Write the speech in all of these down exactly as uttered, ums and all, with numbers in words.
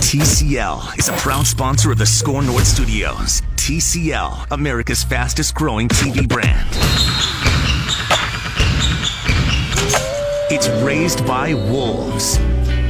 T C L is a proud sponsor of the Score North Studios. T C L, America's fastest growing T V brand. It's Raised by Wolves.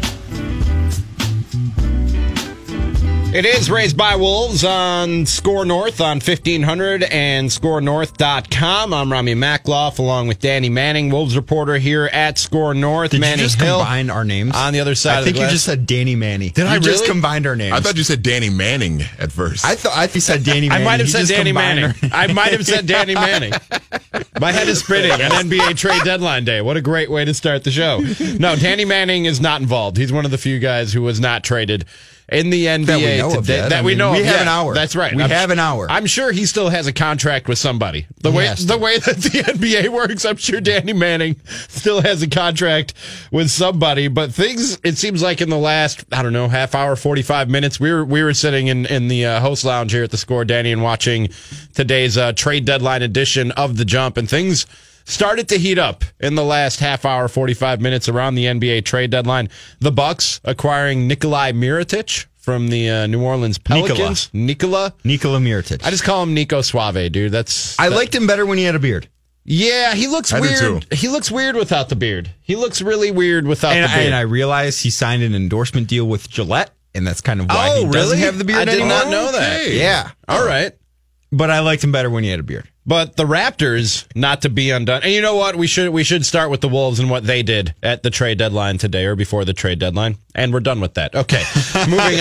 It is Raised by Wolves on Score North on fifteen hundred and score north dot com. I'm Rami Makloff along with Danny Manning, Wolves reporter here at Score North. Did Manning you just Hill combine our names? on the other side I of think the you glass. just said Danny Manny. Did you I just really? combined our names. I thought you said Danny Manning at first. I thought I thought you said Danny Manning. I might have He said just Danny combined Manning. our- I might have said Danny Manning. My head is spinning on N B A trade deadline day. What a great way to start the show. No, Danny Manning is not involved. He's one of the few guys who was not traded in the N B A That we know of today. that. That I we mean, know we of. have Yeah, an hour. That's right. We I'm, have an hour. I'm sure he still has a contract with somebody. The He way has to. the way that the N B A works, I'm sure Danny Manning still has a contract with somebody. But things, it seems like in the last, I don't know, half hour, forty-five minutes, we were we were sitting in, in the uh, host lounge here at the Score, Danny, and watching today's uh, trade deadline edition of The Jump, and things started to heat up in the last half hour, forty-five minutes around the N B A trade deadline. The Bucks acquiring Nikolai Mirotic from the uh, New Orleans Pelicans. Nikola. Nikola Mirotic. I just call him Nico Suave, dude. That's I that- liked him better when he had a beard. Yeah, he looks I do weird. too. He looks weird without the beard. He looks really weird without And, the beard. and I realized he signed an endorsement deal with Gillette, and that's kind of why oh, he doesn't really? have the beard I did anymore. not know that. Okay. Yeah. All right. But I liked him better when he had a beard. But the Raptors, not to be undone. And you know what? We should we should start with the Wolves and what they did at the trade deadline today or before the trade deadline. And we're done with that. Okay. Moving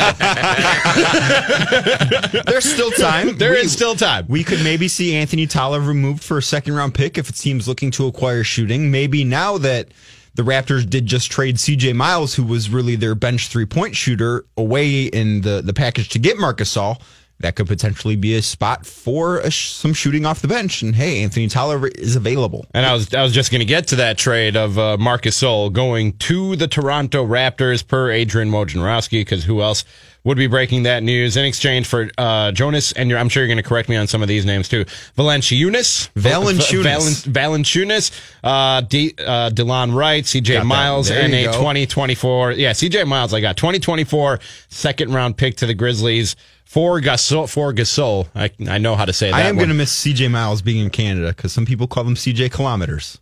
on. There's still time. There we, is still time. We could maybe see Anthony Tolliver removed for a second round pick if it seems looking to acquire shooting. Maybe now that the Raptors did just trade C J Miles, who was really their bench three point shooter, away in the, the package to get Marc Gasol, that could potentially be a spot for a sh- some shooting off the bench. And hey, Anthony Tolliver is available. And I was I was just going to get to that trade of uh, Marc Gasol going to the Toronto Raptors per Adrian Wojnarowski, because who else would be breaking that news in exchange for uh, Jonas, and you're, I'm sure you're going to correct me on some of these names too, Valanciunas, Valanciunas. Valen- Valanciunas, uh, D, uh, DeLon Wright, C J Got that. Miles, There and you a go. twenty twenty-four, yeah, C J Miles, I got twenty twenty-four second round pick to the Grizzlies for Gasol. For Gasol, I I know how to say that. I am one. going to miss C J Miles being in Canada because some people call them C J kilometers.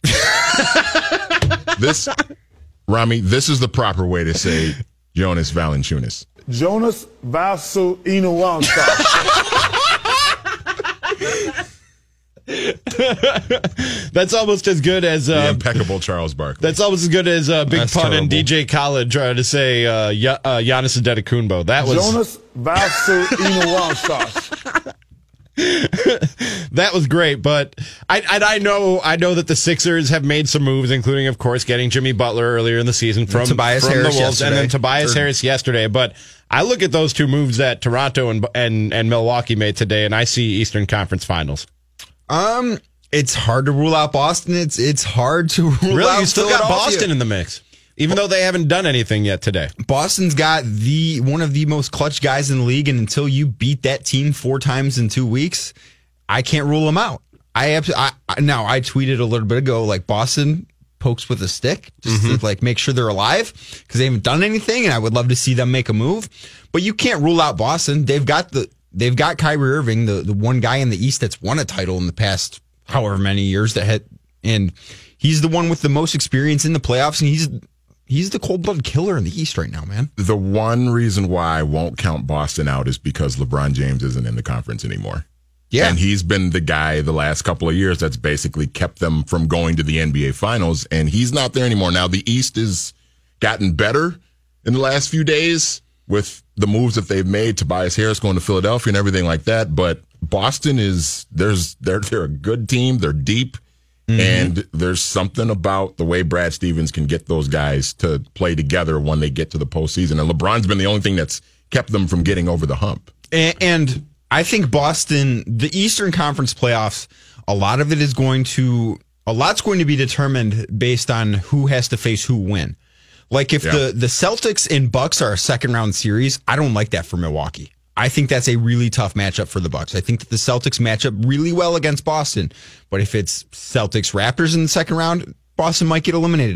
This, Rami, this is the proper way to say Jonas Valanciunas. Jonas Vasu Inawansa. That's almost as good as The uh, impeccable Charles Barkley. That's almost as good as uh, Big That's Pun and terrible. D J Khaled trying to say uh, y- uh, Giannis Antetokounmpo. That was Jonas Vasu Inawansa. that was great, but I and I know I know that the Sixers have made some moves, including of course getting Jimmy Butler earlier in the season from, Tobias from Harris the Wolves, and yesterday. then Tobias Third. Harris yesterday. But I look at those two moves that Toronto and and and Milwaukee made today, and I see Eastern Conference Finals. Um, it's hard to rule out Boston. It's it's hard to rule Really, out you still got Philadelphia. Boston in the mix, even though they haven't done anything yet today. Boston's got the one of the most clutch guys in the league, and until you beat that team four times in two weeks, I can't rule them out. I, abs- I, I now I tweeted a little bit ago like Boston pokes with a stick just Mm-hmm. to like make sure they're alive because they haven't done anything, and I would love to see them make a move. But you can't rule out Boston. They've got the they've got Kyrie Irving, the the one guy in the East that's won a title in the past however many years that had, and he's the one with the most experience in the playoffs, and he's he's the cold-blooded killer in the East right now, man. The one reason why I won't count Boston out is because LeBron James isn't in the conference anymore. Yeah. And he's been the guy the last couple of years that's basically kept them from going to the N B A Finals, and he's not there anymore. Now, the East has gotten better in the last few days with the moves that they've made, Tobias Harris going to Philadelphia and everything like that, but Boston is, there's they're, they're a good team. They're deep. Mm-hmm. And there's something about the way Brad Stevens can get those guys to play together when they get to the postseason. And LeBron's been the only thing that's kept them from getting over the hump. And, and I think Boston, the Eastern Conference playoffs, a lot of it is going to, a lot's going to be determined based on who has to face who win. Like if Yeah. the, the Celtics and Bucks are a second round series, I don't like that for Milwaukee. I think that's a really tough matchup for the Bucks. I think that the Celtics match up really well against Boston. But if it's Celtics Raptors in the second round, Boston might get eliminated then.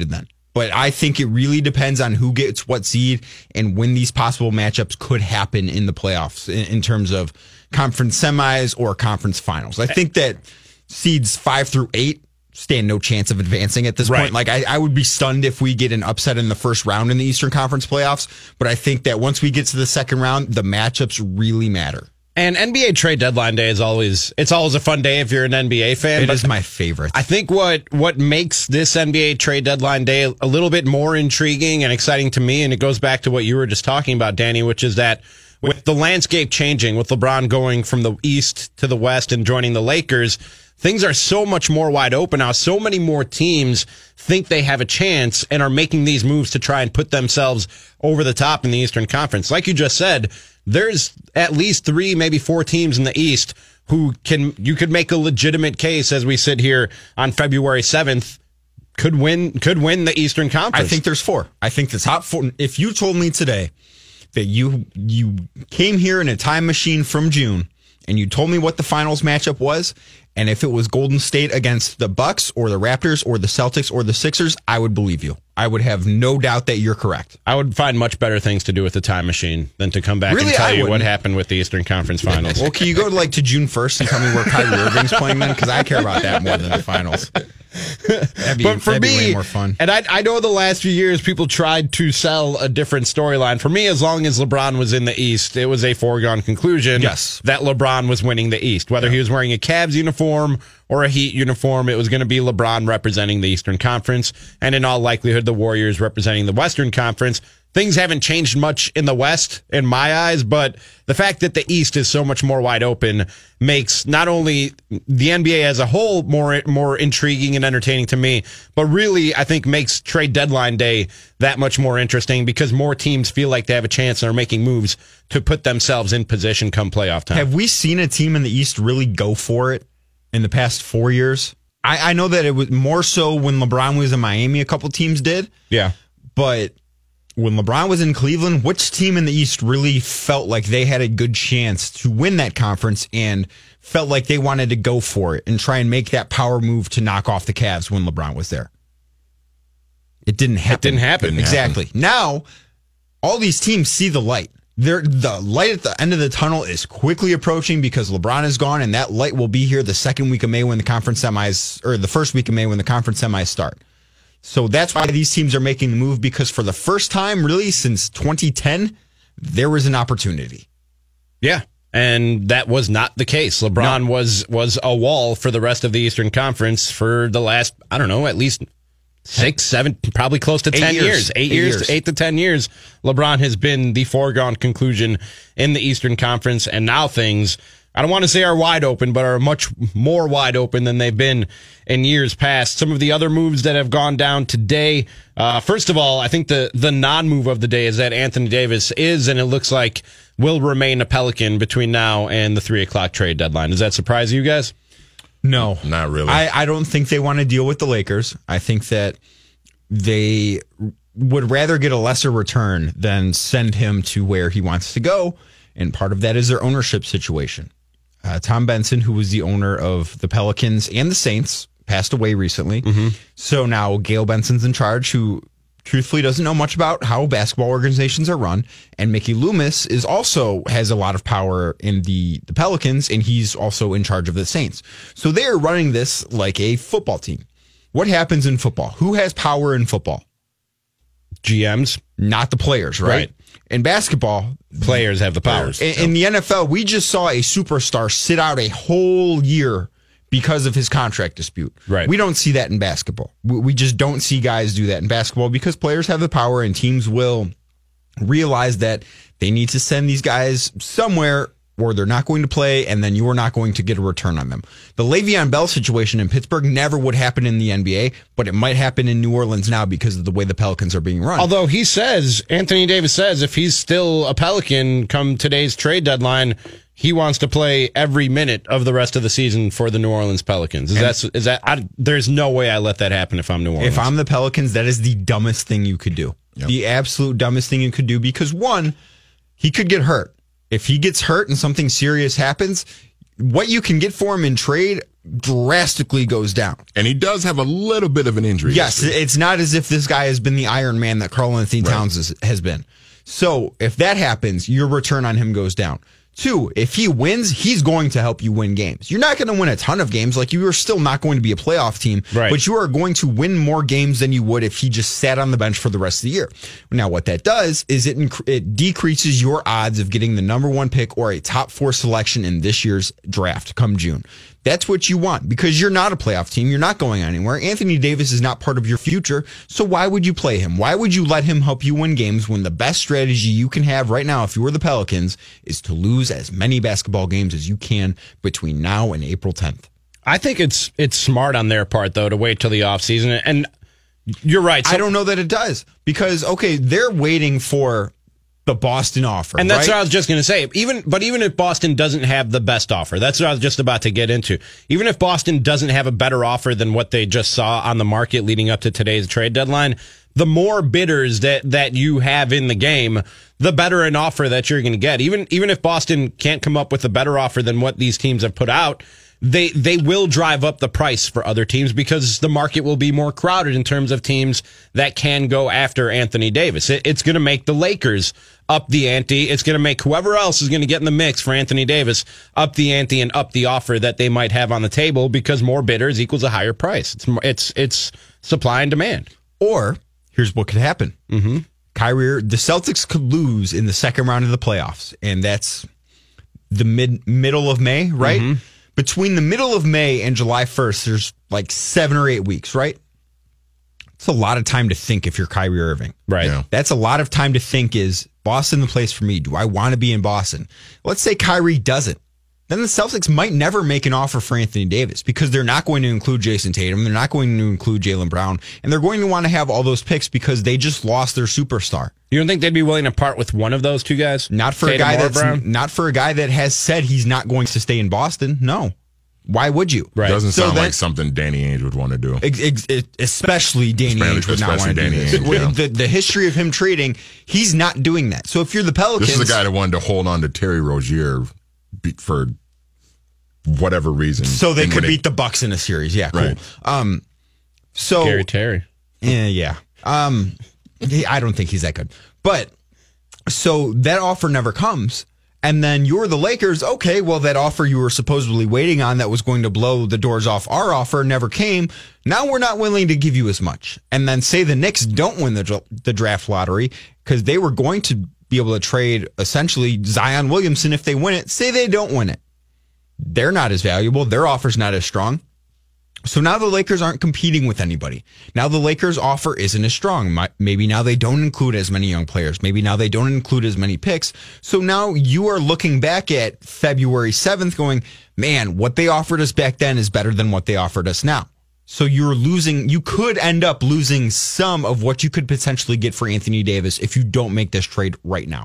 But I think it really depends on who gets what seed and when these possible matchups could happen in the playoffs in, in terms of conference semis or conference finals. I think that seeds five through eight stand no chance of advancing at this Right. point. Like I, I would be stunned if we get an upset in the first round in the Eastern Conference playoffs. But I think that once we get to the second round, the matchups really matter. And N B A trade deadline day is always it's always a fun day if you're an N B A fan. It but is my favorite. I think what what makes this N B A trade deadline day a little bit more intriguing and exciting to me, and it goes back to what you were just talking about, Danny, which is that with the landscape changing, with LeBron going from the East to the West and joining the Lakers, things are so much more wide open now. So many more teams think they have a chance and are making these moves to try and put themselves over the top in the Eastern Conference. Like you just said, there's at least three, maybe four teams in the East who can, you could make a legitimate case as we sit here on February seventh, could win, could win the Eastern Conference. I think there's four. I think the top four. If you told me today that you you came here in a time machine from June and you told me what the finals matchup was, and if it was Golden State against the Bucks or the Raptors or the Celtics or the Sixers, I would believe you. I would have no doubt that you're correct. I would find much better things to do with the time machine than to come back Really, and tell I you what wouldn't. happened with the Eastern Conference Finals. Well, can you go to like to June first and tell me where Kyrie Irving's playing then? Because I care about that more than the finals. That'd be, But for that'd be me, way more fun. and I, I know the last few years people tried to sell a different storyline. For me, as long as LeBron was in the East, it was a foregone conclusion Yes. that LeBron was winning the East. Whether he was wearing a Cavs uniform or a Heat uniform, it was going to be LeBron representing the Eastern Conference, and in all likelihood, the Warriors representing the Western Conference. Things haven't changed much in the West, in my eyes, but the fact that the East is so much more wide open makes not only the N B A as a whole more more intriguing and entertaining to me, but really, I think, makes trade deadline day that much more interesting because more teams feel like they have a chance and are making moves to put themselves in position come playoff time. Have we seen a team in the East really go for it in the past four years? I, I know that it was more so when LeBron was in Miami, a couple teams did. Yeah. But when LeBron was in Cleveland, which team in the East really felt like they had a good chance to win that conference and felt like they wanted to go for it and try and make that power move to knock off the Cavs when LeBron was there? It didn't happen. It didn't happen. Didn't Exactly. Now, all these teams see the light. They're, the light at the end of the tunnel is quickly approaching because LeBron is gone, and that light will be here the second week of May when the conference semis, or the first week of May when the conference semis start. So that's why these teams are making the move, because for the first time, really, since twenty ten, there was an opportunity. Yeah. And that was not the case. LeBron No. was was a wall for the rest of the Eastern Conference for the last, I don't know, at least six, seven, probably close to Eight ten years. years. Eight, Eight years, years. eight to ten years. LeBron has been the foregone conclusion in the Eastern Conference, and now things, I don't want to say are wide open, but are much more wide open than they've been in years past. Some of the other moves that have gone down today. Uh, first of all, I think the, the non-move of the day is that Anthony Davis is, and it looks like will remain a Pelican between now and the three o'clock trade deadline. Does that surprise you guys? No, Not really. I, I don't think they want to deal with the Lakers. I think that they would rather get a lesser return than send him to where he wants to go. And part of that is their ownership situation. Uh, Tom Benson, who was the owner of the Pelicans and the Saints, passed away recently. So now Gail Benson's in charge, who truthfully doesn't know much about how basketball organizations are run. And Mickey Loomis is also has a lot of power in the, the Pelicans, and he's also in charge of the Saints. So they are running this like a football team. What happens in football? Who has power in football? G Ms, Not the players, right? Right. In basketball, players have the power. in, in the N F L, we just saw a superstar sit out a whole year because of his contract dispute. Right. We don't see that in basketball. We, we just don't see guys do that in basketball because players have the power and teams will realize that they need to send these guys somewhere or they're not going to play, and then you are not going to get a return on them. The Le'Veon Bell situation in Pittsburgh never would happen in the N B A, but it might happen in New Orleans now because of the way the Pelicans are being run. Although he says, Anthony Davis says, if he's still a Pelican come today's trade deadline, he wants to play every minute of the rest of the season for the New Orleans Pelicans. Is that, is that, I, there's no way I let that happen if I'm New Orleans. If I'm the Pelicans, that is the dumbest thing you could do. Yep. The absolute dumbest thing you could do because, one, he could get hurt. If he gets hurt and something serious happens, what you can get for him in trade drastically goes down. And he does have a little bit of an injury. Yes, history. it's not as if this guy has been the Iron Man that Karl Anthony Right. Towns has, has been. So if that happens, your return on him goes down. Two, if he wins, he's going to help you win games. You're not going to win a ton of games. Like, you are still not going to be a playoff team, Right. but you are going to win more games than you would if he just sat on the bench for the rest of the year. Now, what that does is it inc- it decreases your odds of getting the number one pick or a top four selection in this year's draft come June. That's what you want because you're not a playoff team. You're not going anywhere. Anthony Davis is not part of your future. So why would you play him? Why would you let him help you win games when the best strategy you can have right now, if you were the Pelicans, is to lose as many basketball games as you can between now and April tenth? I think it's it's smart on their part, though, to wait till the offseason. And you're right. I don't know that it does because, okay, they're waiting for the Boston offer. And that's right? what I was just going to say. Even, but even if Boston doesn't have the best offer, that's what I was just about to get into. Even if Boston doesn't have a better offer than what they just saw on the market leading up to today's trade deadline, the more bidders that, that you have in the game, the better an offer that you're going to get. Even, even if Boston can't come up with a better offer than what these teams have put out, they they will drive up the price for other teams because the market will be more crowded in terms of teams that can go after Anthony Davis. It, it's going to make the Lakers up the ante. It's going to make whoever else is going to get in the mix for Anthony Davis up the ante and up the offer that they might have on the table because more bidders equals a higher price. It's it's it's supply and demand. Or here's what could happen. Mm-hmm. Kyrie, the Celtics could lose in the second round of the playoffs, and that's the mid middle of May, right? Mm-hmm. Between the middle of May and July first, there's like seven or eight weeks, right? It's a lot of time to think if you're Kyrie Irving. Right. Yeah. That's a lot of time to think, is Boston the place for me? Do I want to be in Boston? Let's say Kyrie doesn't. Then the Celtics might never make an offer for Anthony Davis because they're not going to include Jason Tatum. They're not going to include Jaylen Brown. And they're going to want to have all those picks because they just lost their superstar. You don't think they'd be willing to part with one of those two guys? Not for Tatum a guy or that's Brown? not for a guy that has said he's not going to stay in Boston. No. Why would you? Right. Doesn't So sound then- like something Danny Ainge would want to do. Ex- ex- especially Danny Especially- Ainge would not want to do especially this. Danny Ainge, With yeah. the, the history of him trading, he's not doing that. So if you're the Pelicans, This is the guy that wanted to hold on to Terry Rozier be- for whatever reason. so they And could when beat the Bucks in a series. Yeah, cool. Right. Um, so Gary Terry. Yeah, yeah. Um, he- I don't think he's that good. But so that offer never comes. And then you're the Lakers. Okay, well, that offer you were supposedly waiting on that was going to blow the doors off our offer never came. Now we're not willing to give you as much. And then say the Knicks don't win the, dra- the draft lottery because they were going to be able to trade essentially Zion Williamson if they win it. Say they don't win it. They're not as valuable. Their offer's not as strong. So now the Lakers aren't competing with anybody. Now the Lakers' offer isn't as strong. Maybe now they don't include as many young players. Maybe now they don't include as many picks. So now you are looking back at February seventh going, man, what they offered us back then is better than what they offered us now. So you're losing, you could end up losing some of what you could potentially get for Anthony Davis if you don't make this trade right now.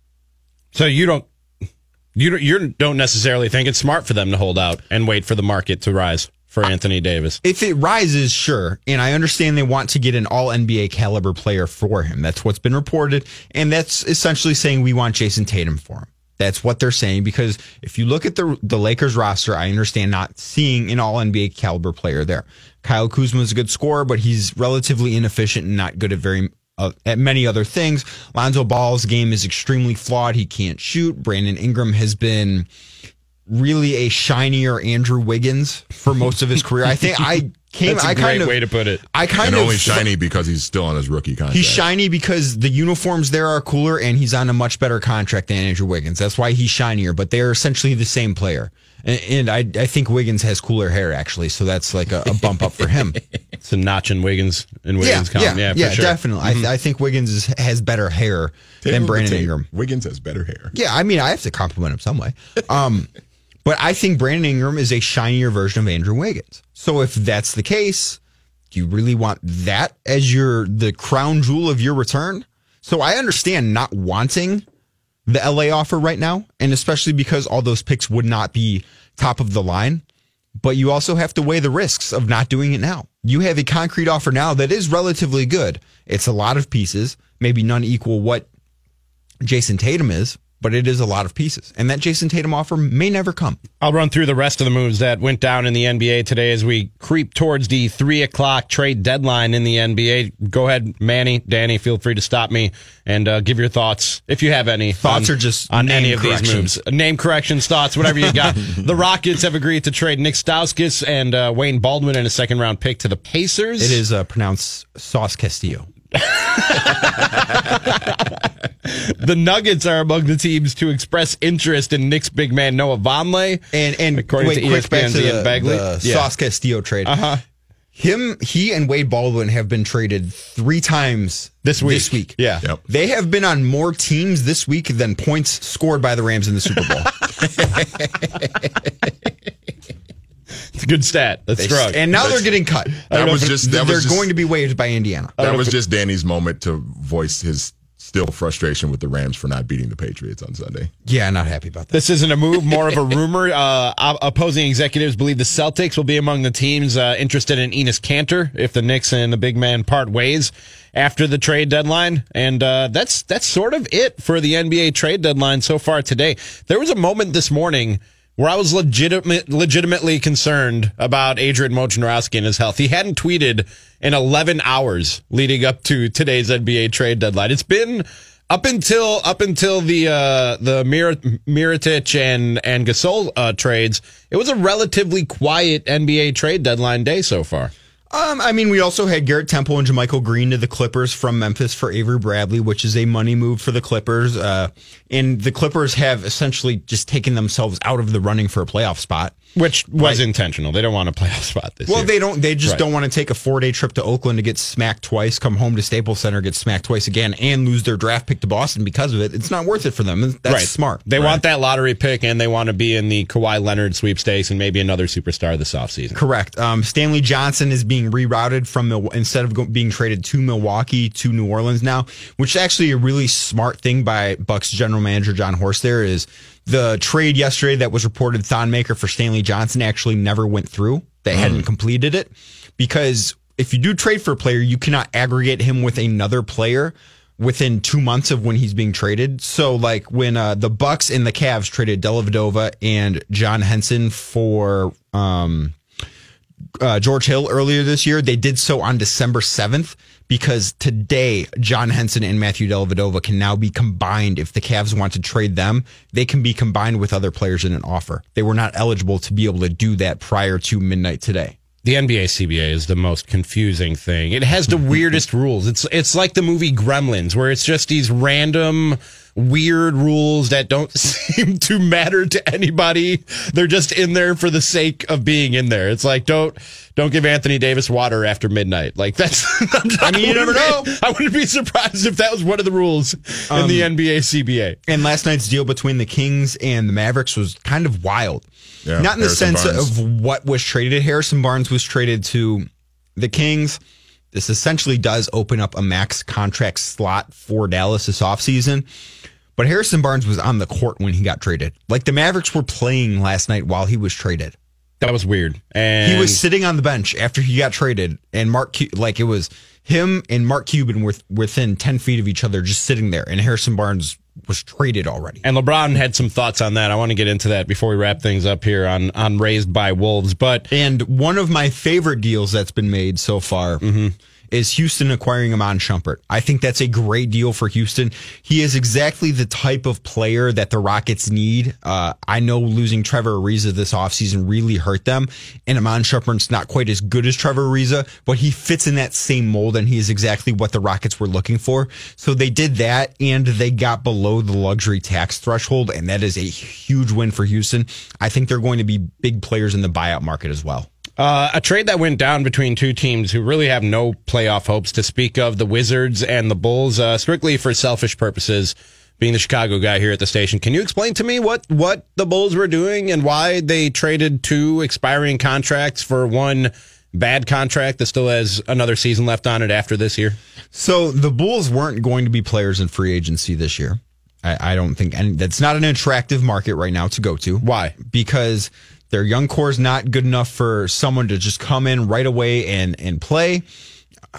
So you don't you don't, you don't necessarily think it's smart for them to hold out and wait for the market to rise for Anthony Davis. If it rises, sure. And I understand they want to get an all N B A caliber player for him. That's what's been reported. And that's essentially saying we want Jason Tatum for him. That's what they're saying. Because if you look at the the Lakers roster, I understand not seeing an all N B A caliber player there. Kyle Kuzma is a good scorer, but he's relatively inefficient and not good at very uh, at many other things. Lonzo Ball's game is extremely flawed. He can't shoot. Brandon Ingram has been really a shinier Andrew Wiggins for most of his career. I think I came. That's a I great kind of way to put it. I kind and of only shiny because he's still on his rookie contract. He's shiny because the uniforms there are cooler, and he's on a much better contract than Andrew Wiggins. That's why he's shinier. But they're essentially the same player. And, and I, I think Wiggins has cooler hair actually, so that's like a, a bump up for him. It's a notch in Wiggins and yeah, Wiggins yeah, column. Yeah, yeah, for sure. definitely. Mm-hmm. I, I think Wiggins is, has better hair Tape than of the Brandon tape. Ingram. Wiggins has better hair. Yeah, I mean, I have to compliment him some way. Um, but I think Brandon Ingram is a shinier version of Andrew Wiggins. So if that's the case, do you really want that as your the crown jewel of your return? So I understand not wanting the L A offer right now, and especially because all those picks would not be top of the line. But you also have to weigh the risks of not doing it now. You have a concrete offer now that is relatively good. It's a lot of pieces, maybe none equal what Jason Tatum is, but it is a lot of pieces. And that Jason Tatum offer may never come. I'll run through the rest of the moves that went down in the N B A today as we creep towards the three o'clock trade deadline in the N B A. Go ahead, Manny, Danny, feel free to stop me and uh, give your thoughts, if you have any. Thoughts on, are just on any of corrections. these moves. Name corrections, thoughts, whatever you got. The Rockets have agreed to trade Nick Stauskas and uh, Wayne Baldwin in a second round pick to the Pacers. It is uh, pronounced Sauce Castillo. The Nuggets are among the teams to express interest in Knicks big man Noah Vonleh. And and according wait, to quick back E S P N's to Ian the, Begley. the Yeah. Sauce Castillo trade. Uh-huh. Him, he and Wade Baldwin have been traded three times This week. This week. Yeah. Yep. They have been on more teams this week than points scored by the Rams in the Super Bowl. It's a good stat. That's strong. And now they're getting cut. That was just that They're was just, going to be waived by Indiana. That was just Danny's moment to voice his still frustration with the Rams for not beating the Patriots on Sunday. Yeah, not happy about that. This isn't a move, more of a rumor. Uh, opposing executives believe the Celtics will be among the teams uh, interested in Enes Kanter if the Knicks and the big man part ways after the trade deadline. And uh, that's that's sort of it for the N B A trade deadline so far today. There was a moment this morning where I was legitimate, legitimately concerned about Adrian Wojnarowski and his health. He hadn't tweeted in eleven hours leading up to today's N B A trade deadline. It's been up until up until the uh, the Mir- Mirotic and and Gasol uh, trades. It was a relatively quiet N B A trade deadline day so far. Um, I mean, we also had Garrett Temple and JaMychal Green to the Clippers from Memphis for Avery Bradley, which is a money move for the Clippers. Uh, and the Clippers have essentially just taken themselves out of the running for a playoff spot. Which was Right. intentional. They don't want a playoff spot this Well, year. they don't. They just Right. don't want to take a four-day trip to Oakland to get smacked twice, come home to Staples Center, get smacked twice again, and lose their draft pick to Boston because of it. It's not worth it for them. That's right. smart. They Right. want that lottery pick, and they want to be in the Kawhi Leonard sweepstakes and maybe another superstar this offseason. Correct. Um, Stanley Johnson is being rerouted from Mil- instead of go- being traded to Milwaukee to New Orleans now, which is actually a really smart thing by Bucks general manager John Horst. There is the trade yesterday that was reported Thon Maker for Stanley Johnson actually never went through. They hadn't completed it because if you do trade for a player, you cannot aggregate him with another player within two months of when he's being traded. So like when uh, the Bucks and the Cavs traded Dellavedova and John Henson for um, uh, George Hill earlier this year, they did so on December seventh because today John Henson and Matthew Dellavedova can now be combined. If the Cavs want to trade them, they can be combined with other players in an offer. They were not eligible to be able to do that prior to midnight today. The N B A C B A is the most confusing thing. It has the weirdest rules. It's it's like the movie Gremlins, where it's just these random weird rules that don't seem to matter to anybody. They're just in there for the sake of being in there. It's like don't don't give Anthony Davis water after midnight. Like that's I mean, you never know. Be, I wouldn't be surprised if that was one of the rules um, in the N B A C B A. And last night's deal between the Kings and the Mavericks was kind of wild. Yeah, Not in the Harrison sense Barnes. of what was traded. Harrison Barnes was traded to the Kings. This essentially does open up a max contract slot for Dallas this offseason. But Harrison Barnes was on the court when he got traded. Like the Mavericks were playing last night while he was traded. That was weird. And He was sitting on the bench after he got traded, and Mark, Cu- like it was him and Mark Cuban were within ten feet of each other, just sitting there. And Harrison Barnes was traded already. And LeBron had some thoughts on that. I want to get into that before we wrap things up here on, on Raised by Wolves. But And one of my favorite deals that's been made so far Mm-hmm. is Houston acquiring Iman Shumpert. I think that's a great deal for Houston. He is exactly the type of player that the Rockets need. Uh, I know losing Trevor Ariza this offseason really hurt them, and Iman Shumpert's not quite as good as Trevor Ariza, but he fits in that same mold, and he is exactly what the Rockets were looking for. So they did that, and they got below the luxury tax threshold, and that is a huge win for Houston. I think they're going to be big players in the buyout market as well. Uh, a trade that went down between two teams who really have no playoff hopes to speak of, the Wizards and the Bulls, uh, strictly for selfish purposes. Being the Chicago guy here at the station, can you explain to me what, what the Bulls were doing and why they traded two expiring contracts for one bad contract that still has another season left on it after this year? So the Bulls weren't going to be players in free agency this year. I, I don't think, and that's not an attractive market right now to go to. Why? Because their young core is not good enough for someone to just come in right away and and play. Um,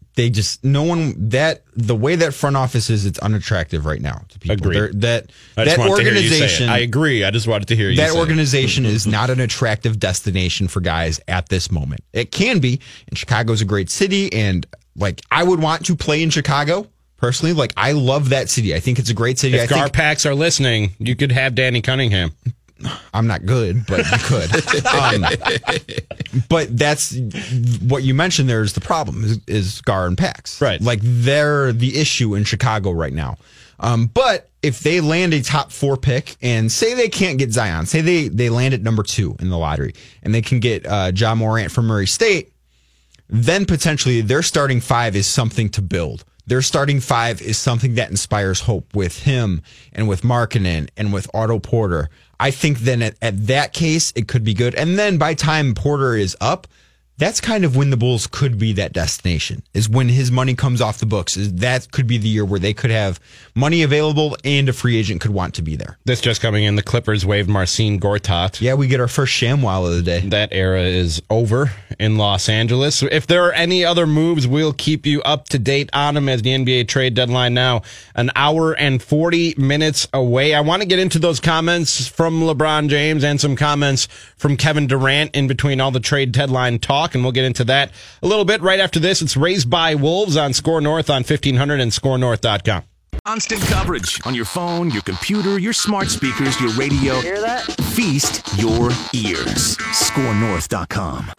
they just no one that the way that front office is, it's unattractive right now to people. Agreed. They're- That I just that wanted to hear you say it. organization, I agree. I just wanted to hear you that say it. organization is not an attractive destination for guys at this moment. It can be, and Chicago's a great city, and like I would want to play in Chicago personally. Like I love that city. I think it's a great city. If I think Garpax are listening, you could have Danny Cunningham. I'm not good, but you could. Um, but that's what you mentioned. There is the problem is, is Gar and Pax, Right. Like they're the issue in Chicago right now. Um, but if they land a top four pick and say they can't get Zion, say they they land at number two in the lottery and they can get uh, Ja Morant from Murray State, then potentially their starting five is something to build. Their starting five is something that inspires hope with him and with Markkanen and with Otto Porter. I think then at, at that case, it could be good. And then by time Porter is up, that's kind of when the Bulls could be that destination, is when his money comes off the books. Is that could be the year where they could have money available and a free agent could want to be there. This just coming in, the Clippers waived Marcin Gortat. Yeah, we get our first ShamWow of the day. That era is over in Los Angeles. If there are any other moves, we'll keep you up to date on them as the N B A trade deadline now an hour and forty minutes away. I want to get into those comments from LeBron James and some comments from Kevin Durant in between all the trade deadline talk, and we'll get into that a little bit right after this. It's Raised by Wolves on Score North on fifteen hundred and score north dot com. Constant coverage on your phone, your computer, your smart speakers, your radio. Hear that? Feast your ears. score north dot com.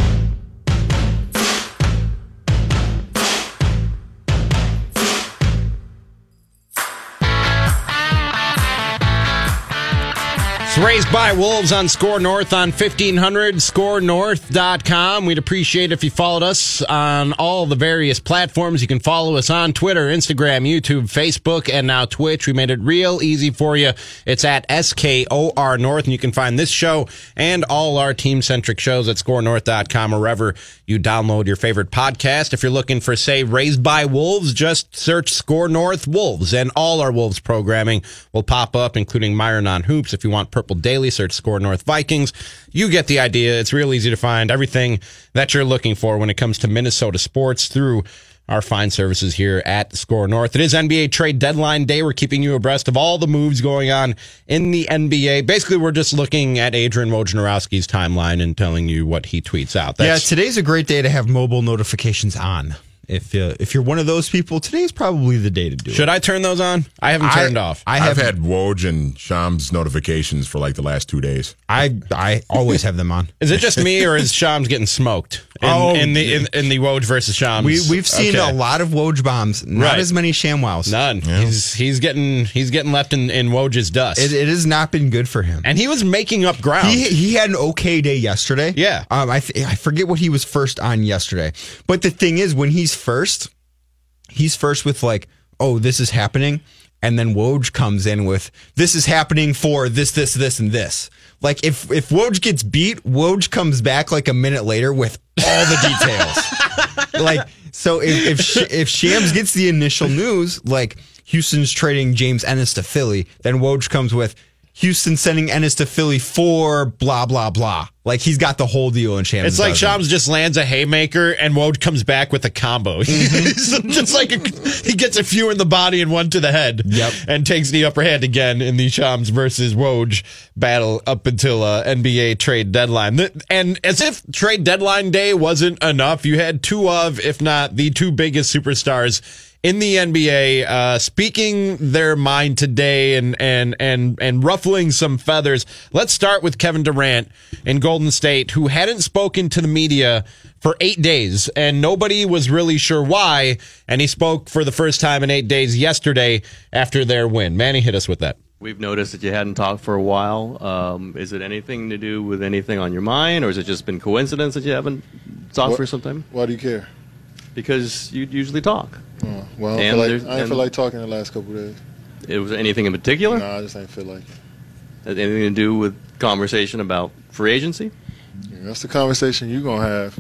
It's Raised by Wolves on Score North on fifteen hundred, score north dot com. We'd appreciate if you followed us on all the various platforms. You can follow us on Twitter, Instagram, YouTube, Facebook, and now Twitch. We made it real easy for you. It's at S K O R North, and you can find this show and all our team-centric shows at score north dot com or wherever you download your favorite podcast. If you're looking for, say, Raised by Wolves, just search Score North Wolves, and all our Wolves programming will pop up, including Myron on Hoops. If you want Purple Daily, search Score North Vikings. You get the idea. It's real easy to find everything that you're looking for when it comes to Minnesota sports through our fine services here at Score North. It is N B A trade deadline day. We're keeping you abreast of all the moves going on in the N B A. Basically, we're just looking at Adrian Wojnarowski's timeline and telling you what he tweets out. That's, yeah, today's a great day to have mobile notifications on. If uh, if you're one of those people, today's probably the day to do should it. I turn those on? I haven't turned I, off. I I've have had Woj and Shams notifications for like the last two days. I I always have them on. Is it just me, or is Shams getting smoked in, Oh, in the in, in the Woj versus Shams? We we've seen Okay. a lot of Woj bombs, not Right. as many ShamWows. None. He's he's getting he's getting left in, in Woj's dust. It, it has not been good for him. and he was making up ground. He he had an okay day yesterday. Yeah. Um, I th- I forget what he was first on yesterday, but the thing is, when he's first, he's first with like, oh, this is happening, and then Woj comes in with, this is happening for this, this, this, and this. Like if if Woj gets beat, Woj comes back like a minute later with all the details. Like so, if if, Sh- if Shams gets the initial news, like Houston's trading James Ennis to Philly, then Woj comes with, Houston sending Ennis to Philly for blah, blah, blah. Like, he's got the whole deal in Shams. It's like doesn't. Shams just lands a haymaker and Woj comes back with a combo. Mm-hmm. Just like a, he gets a few in the body and one to the head. Yep. And takes the upper hand again in the Shams versus Woj battle up until uh, N B A trade deadline. And as if trade deadline day wasn't enough, you had two of, if not the two biggest superstars in the N B A, uh, speaking their mind today and, and, and, and ruffling some feathers. Let's start with Kevin Durant in Golden State, who hadn't spoken to the media for eight days, and nobody was really sure why. And he spoke for the first time in eight days yesterday after their win. Manny, hit us with that. We've noticed that you hadn't talked for a while. Um, is it anything to do with anything on your mind, or has it just been coincidence that you haven't talked What- for some time? Why do you care? Because you usually talk. Oh, well, I, And feel there's- like, I ain't and- feel like talking the last couple of days. It was anything in particular? Nah, I just ain't feel like it. Had anything to do with conversation about free agency? Yeah, that's the conversation you gonna have.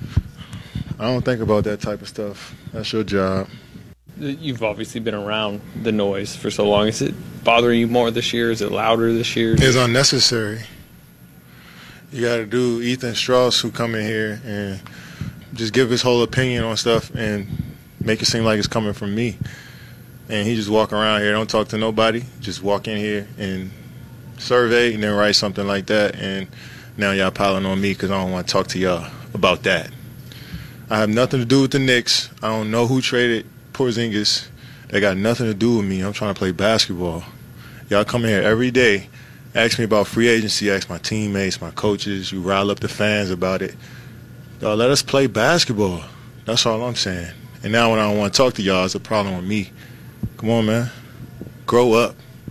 I don't think about that type of stuff. That's your job. You've obviously been around the noise for so long. Is it bothering you more this year? Is it louder this year? It's unnecessary. You got to do Ethan Strauss, who come in here and just give his whole opinion on stuff, and make it seem like it's coming from me. And he just walk around here, don't talk to nobody, just walk in here and survey and then write something like that. And now y'all piling on me because I don't want to talk to y'all about that. I have nothing to do with the Knicks. I don't know who traded Porzingis. They got nothing to do with me. I'm trying to play basketball. Y'all come in here every day, ask me about free agency, ask my teammates, my coaches. You rile up the fans about it. Y'all let us play basketball. That's all I'm saying. And now when I don't want to talk to y'all, it's a problem with me. Come on, man. Grow up.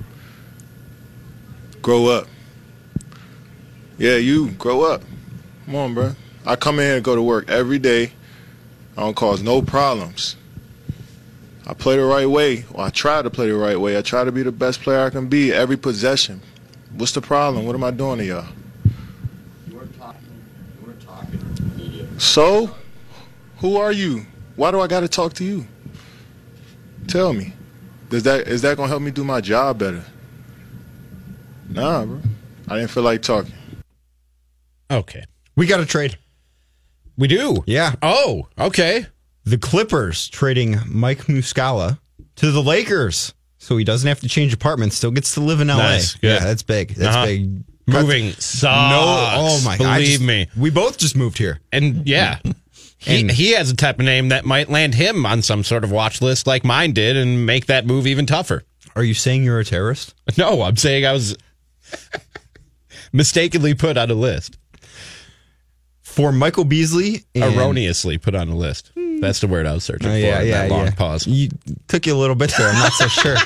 Grow up. Yeah, you, grow up. Come on, bro. I come in here and go to work every day. I don't cause no problems. I play the right way. Well, I try to play the right way. I try to be the best player I can be every possession. What's the problem? What am I doing to y'all? You weren't talking. You weren't talking. So, who are you? Why do I got to talk to you? Tell me. Does that is that gonna help me do my job better? Nah, bro. I didn't feel like talking. Okay. We got a trade. We do? Yeah. Oh, okay. The Clippers trading Mike Muscala to the Lakers. So he doesn't have to change apartments, still gets to live in L A. Nice. Good. Yeah, that's big. That's Uh-huh. big. Moving sucks. No, oh my God. I Believe just- me. We both just moved here. And yeah, he, And- he has a type of name that might land him on some sort of watch list like mine did and make that move even tougher. Are you saying you're a terrorist? No, I'm saying I was mistakenly put on a list. For Michael Beasley. and- Erroneously put on a list. That's the word I was searching Oh, for. yeah, in yeah, that long yeah. pause. You took you a little bit there. I'm not so sure.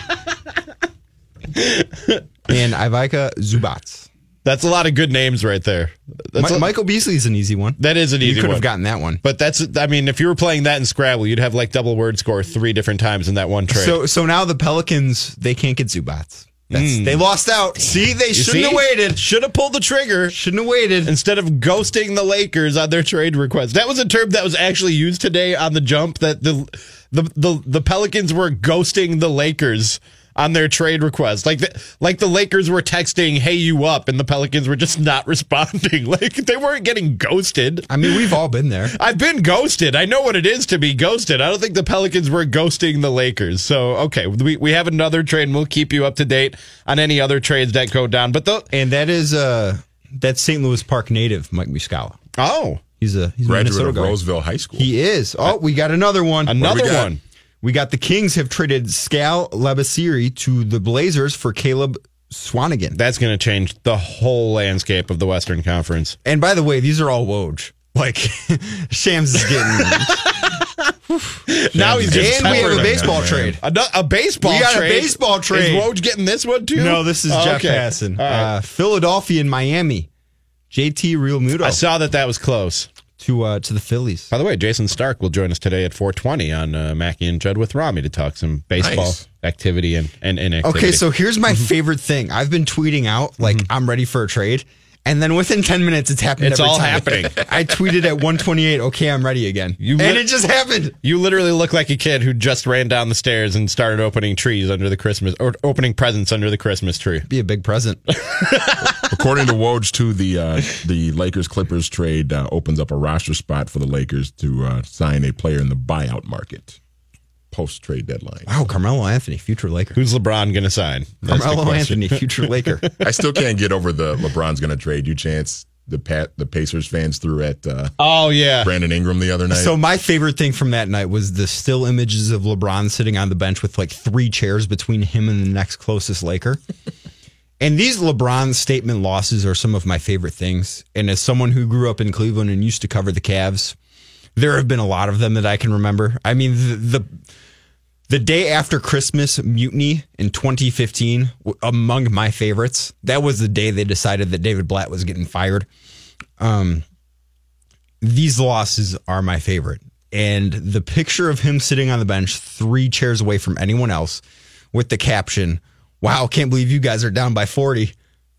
And Ivica Zubats. That's a lot of good names right there. That's Mi- a- Michael Beasley's an easy one. that is an easy You could one. have gotten that one. But that's, I mean, if you were playing that in Scrabble, you'd have like double word score three different times in that one trade. So so now the Pelicans, they can't get Zubats. That's, They lost out. See, they You shouldn't see? have waited. Should have pulled the trigger. Shouldn't have waited. Instead of ghosting the Lakers on their trade request. That was a term that was actually used today on the jump, that the the the, the Pelicans were ghosting the Lakers on their trade request. Like the, like the Lakers were texting, "Hey, you up?" and the Pelicans were just not responding. Like they weren't getting ghosted. I mean, we've all been there. I've been ghosted. I know what it is to be ghosted. I don't think the Pelicans were ghosting the Lakers. So, okay, we, we have another trade, and we'll keep you up to date on any other trades that go down. But the And that is uh that's Saint Louis Park native, Mike Muscala. oh, He's a he's a Graduate Minnesota of guy. Roseville High School. He is. Oh, we got another one. another we got? one. We got the Kings have traded Scal Labasiri to the Blazers for Caleb Swanigan. That's going to change the whole landscape of the Western Conference. And by the way, these are all Woj. Like Shams is getting. Now he's just and we have a peppering. baseball trade. A, a baseball We got a trade. baseball trade. Is Woj getting this one too? No, this is Oh, Jeff okay. Passan. All right. Uh, Philadelphia and Miami. J T Real Muto I saw that that was close. to uh, to the Phillies. By the way, Jason Stark will join us today at four twenty on uh, Mackie and Judd with Rami to talk some baseball Nice. activity and, and inactivity. Okay, so here's my favorite thing. I've been tweeting out like I'm ready for a trade, and then within ten minutes, it's happened. It's every all time. happening. I tweeted at one twenty-eight. Okay, I'm ready again. You and lit- it just happened. You literally look like a kid who just ran down the stairs and started opening trees under the Christmas, or opening presents under the Christmas tree. Be a big present. According to Woj, too, the uh, the Lakers Clippers trade uh, opens up a roster spot for the Lakers to uh, sign a player in the buyout market post trade deadline. Wow, Carmelo Anthony, future Laker. Who's LeBron going to sign? That's the Carmelo question. Anthony, future Laker. I still can't get over the LeBron's going to trade you chance the Pat the Pacers fans threw at uh, Oh yeah, Brandon Ingram the other night. So my favorite thing from that night was the still images of LeBron sitting on the bench with like three chairs between him and the next closest Laker. And these LeBron statement losses are some of my favorite things. And as someone who grew up in Cleveland and used to cover the Cavs, there have been a lot of them that I can remember. I mean, the the, the day after Christmas mutiny in twenty fifteen, w- among my favorites, that was the day they decided that David Blatt was getting fired. Um, these losses are my favorite. And the picture of him sitting on the bench, three chairs away from anyone else, with the caption, "Wow, can't believe you guys are down by forty."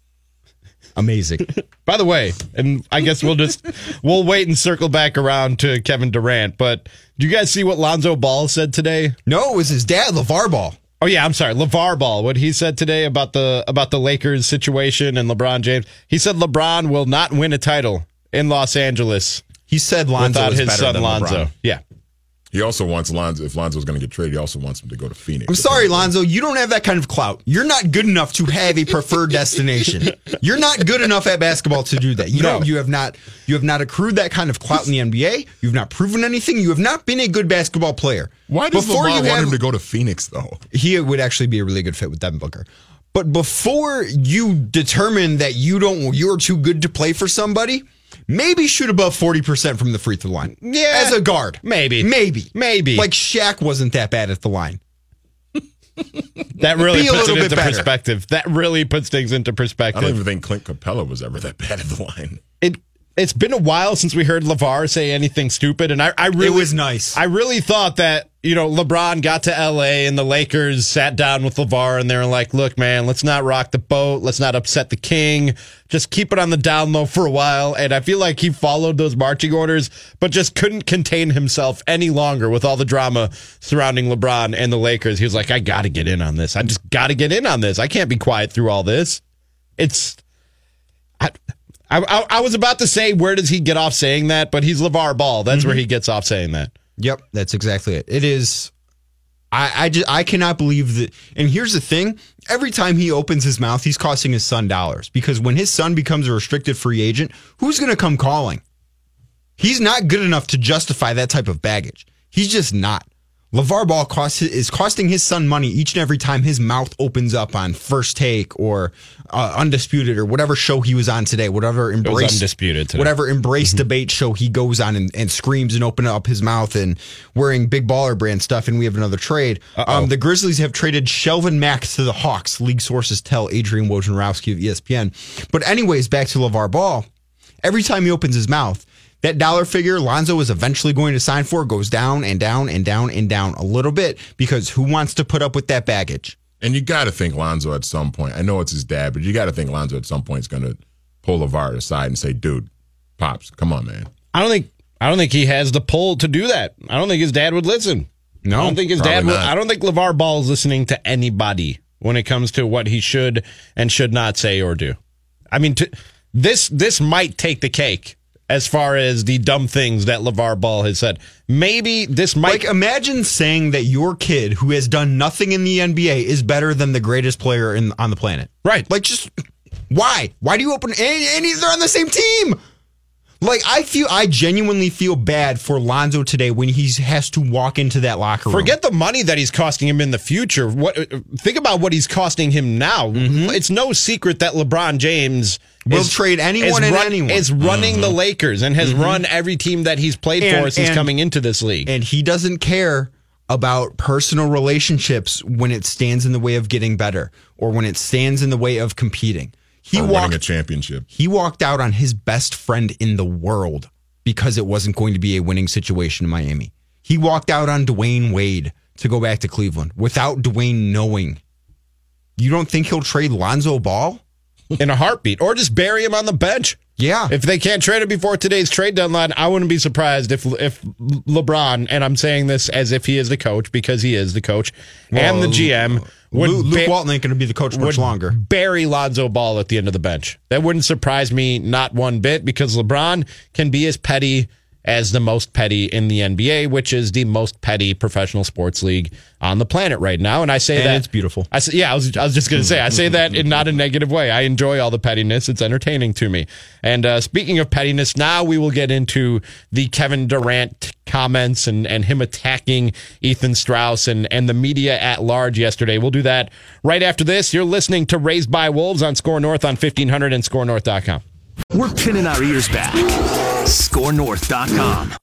Amazing. By the way, and I guess we'll just we'll wait and circle back around to Kevin Durant. But do you guys see what Lonzo Ball said today? No, it was his dad, LeVar Ball. Oh yeah, I'm sorry, LeVar Ball. What he said today about the about the Lakers situation and LeBron James. He said LeBron will not win a title in Los Angeles He said Lonzo without is his better son than Lonzo. LeBron. Yeah. He also wants Lonzo, if Lonzo's going to get traded, he also wants him to go to Phoenix. I'm sorry, Lonzo, you don't have that kind of clout. You're not good enough to have a preferred destination. You're not good enough at basketball to do that. You No. know, you have not you have not accrued that kind of clout in the N B A. You've not proven anything. You have not been a good basketball player. Why does Before LeVar you want have- him to go to Phoenix, though? He would actually be a really good fit with Devin Booker. But before you determine that you don't you're too good to play for somebody, maybe shoot above forty percent from the free throw line. Yeah. As a guard. Maybe. Maybe. Maybe. Like Shaq wasn't that bad at the line. That really Be a puts it little into bit better. perspective. That really puts things into I perspective. don't even think Clint Capella was ever that bad at the line. it it's been a while since we heard LeVar say anything stupid, and I, I really It was nice. I really thought that, you know, LeBron got to L A and the Lakers sat down with LeVar and they were like, look, man, let's not rock the boat. Let's not upset the king. Just keep it on the down low for a while. And I feel like he followed those marching orders, but just couldn't contain himself any longer with all the drama surrounding LeBron and the Lakers. He was like, I got to get in on this. I just got to get in on this. I can't be quiet through all this. It's... I, I, I was about to say, where does he get off saying that? But he's LeVar Ball. That's mm-hmm. where he gets off saying that. Yep, that's exactly it. It is. I I, just, I cannot believe that. And here's the thing: every time he opens his mouth, he's costing his son dollars. Because when his son becomes a restricted free agent, who's going to come calling? He's not good enough to justify that type of baggage. He's just not. LeVar Ball cost, is costing his son money each and every time his mouth opens up on First Take or uh, Undisputed or whatever show he was on today, whatever embrace Undisputed today. whatever embrace mm-hmm. debate show he goes on and, and screams and open up his mouth and wearing Big Baller Brand stuff. And we have another trade. Um, the Grizzlies have traded Shelvin Mack to the Hawks. League sources tell Adrian Wojnarowski of E S P N. But anyways, back to LeVar Ball. Every time he opens his mouth, that dollar figure Lonzo is eventually going to sign for goes down and down and down and down a little bit because who wants to put up with that baggage? And you got to think Lonzo at some point, I know it's his dad, but you got to think Lonzo at some point is going to pull LeVar aside and say, dude, Pops, come on, man. I don't think I don't think he has the pull to do that. I don't think his dad would listen. No, I don't think his dad would. I don't think LeVar Ball is listening to anybody when it comes to what he should and should not say or do. I mean, to, this this might take the cake as far as the dumb things that LeVar Ball has said. Maybe this might... Like, imagine saying that your kid, who has done nothing in the N B A, is better than the greatest player in on the planet. Right. Like, just... Why? Why do you open... And, and they're on the same team! Like, I feel... I genuinely feel bad for Lonzo today when he has to walk into that locker room. Forget the money that he's costing him in the future. What? Think about what he's costing him now. Mm-hmm. It's no secret that LeBron James... Will is, trade anyone and run, anyone. Is running mm-hmm. the Lakers and has mm-hmm. run every team that he's played and, for since and, coming into this league. And he doesn't care about personal relationships when it stands in the way of getting better or when it stands in the way of competing. He or walked, winning a championship. He walked out on his best friend in the world because it wasn't going to be a winning situation in Miami. He walked out on Dwayne Wade to go back to Cleveland without Dwayne knowing. You don't think he'll trade Lonzo Ball? In a heartbeat, or just bury him on the bench. Yeah. If they can't trade him before today's trade deadline, I wouldn't be surprised if if LeBron, and I'm saying this as if he is the coach because he is the coach, well, and the G M, would Luke, Luke ba- Walton ain't going to be the coach much longer. Bury Lonzo Ball at the end of the bench. That wouldn't surprise me not one bit because LeBron can be as petty as the most petty in the N B A, which is the most petty professional sports league on the planet right now. And I say and that it's beautiful. I say, yeah, I was, I was just going to say, I say that in not a negative way. I enjoy all the pettiness. It's entertaining to me. And uh, speaking of pettiness, now we will get into the Kevin Durant comments and, and him attacking Ethan Strauss and, and the media at large yesterday. We'll do that right after this. You're listening to Raised by Wolves on Score North on fifteen hundred and score north dot com. We're pinning our ears back. score north dot com.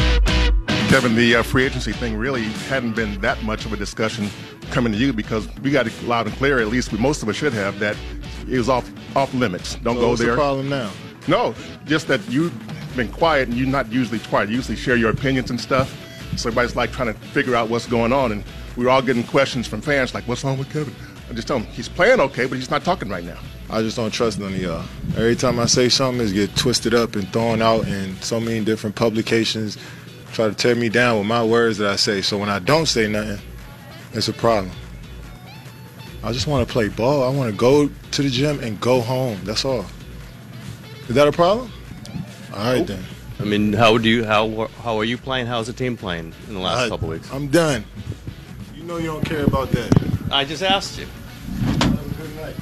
Kevin, the uh, free agency thing really hadn't been that much of a discussion coming to you because we got it loud and clear, at least we, most of us should have, that it was off off limits. Don't so go what's there. What's the problem now? No, just that you've been quiet and you're not usually quiet. You usually share your opinions and stuff. So everybody's like trying to figure out what's going on. And we were all getting questions from fans like, what's wrong with Kevin? I just tell them he's playing okay, but he's not talking right now. I just don't trust none of y'all. Every time I say something, it's get twisted up and thrown out in so many different publications, try to tear me down with my words that I say. So when I don't say nothing, it's a problem. I just want to play ball. I want to go to the gym and go home. That's all. Is that a problem? All right, nope. then. I mean, how do you how how are you playing? How's the team playing in the last I, couple weeks? I'm done. You know you don't care about that. I just asked you. Have a good night.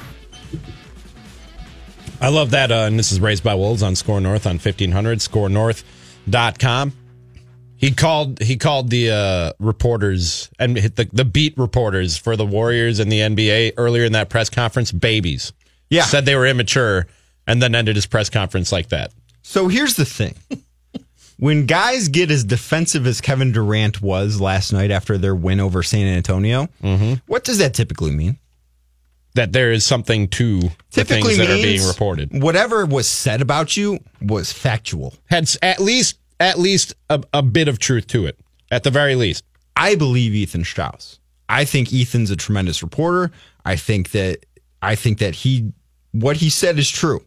I love that. Uh, and this is Raised by Wolves on Score North on fifteen hundred, score north dot com. He called he called the uh, reporters and the, the beat reporters for the Warriors and the N B A earlier in that press conference babies. Yeah. Said they were immature and then ended his press conference like that. So here's the thing. When guys get as defensive as Kevin Durant was last night after their win over San Antonio, mm-hmm. what does that typically mean? That there is something to the Typically things that are means being reported. Whatever was said about you was factual. Had s- at least at least a, a bit of truth to it, at the very least. I believe Ethan Strauss. I think Ethan's a tremendous reporter. I think that I think that he what he said is true.